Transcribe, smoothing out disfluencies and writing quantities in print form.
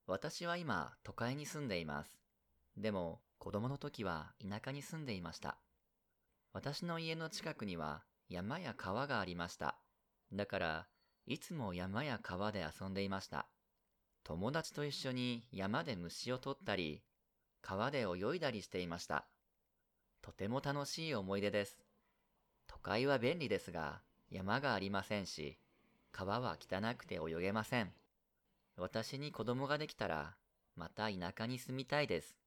私は今、都会に住んでいます。でも、子供の時は田舎に住んでいました。私の家の近くには山や川がありました。だから、いつも山や川で遊んでいました。友達と一緒に山で虫を取ったり、川で泳いだりしていました。とても楽しい思い出です。都会は便利ですが、山がありませんし、川は汚くて泳げません。私に子供ができたら、また田舎に住みたいです。